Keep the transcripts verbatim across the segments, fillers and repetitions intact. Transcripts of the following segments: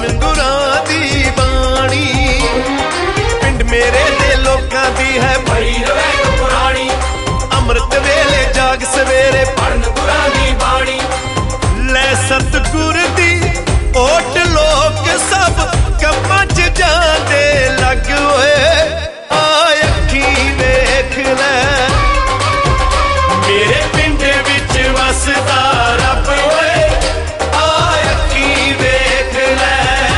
गुरां दी बाणी। पिंड मेरे दे लोकां दी है बड़ी रवैत पुरानी। अमृत वेले जाग सवेरे पढ़न गुरां दी बाणी। लै सतगुर दी ओट लोक सब कम्मां च जांदे लग होए। आ अखीं वेख लै मेरे पिंड विच वसदा रब होए। आ अखीं वेख लै।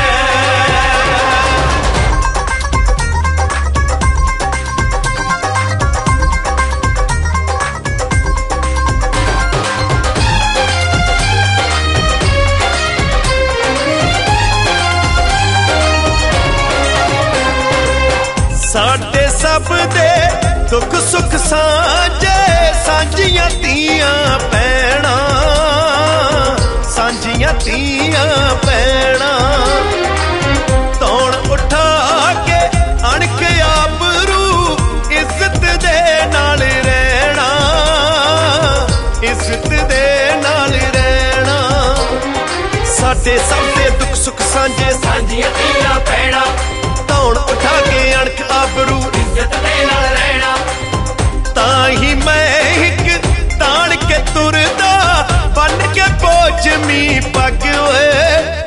साडे सब दे दुख सुख सांझे सांझियां तियां भैणां। सांझियां तियां भैणां तौण उठा के अणख आबरू इज्जत दे नाल रहना। इज्जत दे नाल रहना। साडे सब दे दुख सुख सांझे सांझियां तियां भैणां तौण उठा के अणख आबरू इज्जत दे नाल रहना। ताही मैं हिक ताण के तुरदा बन के पोच मी पग होए।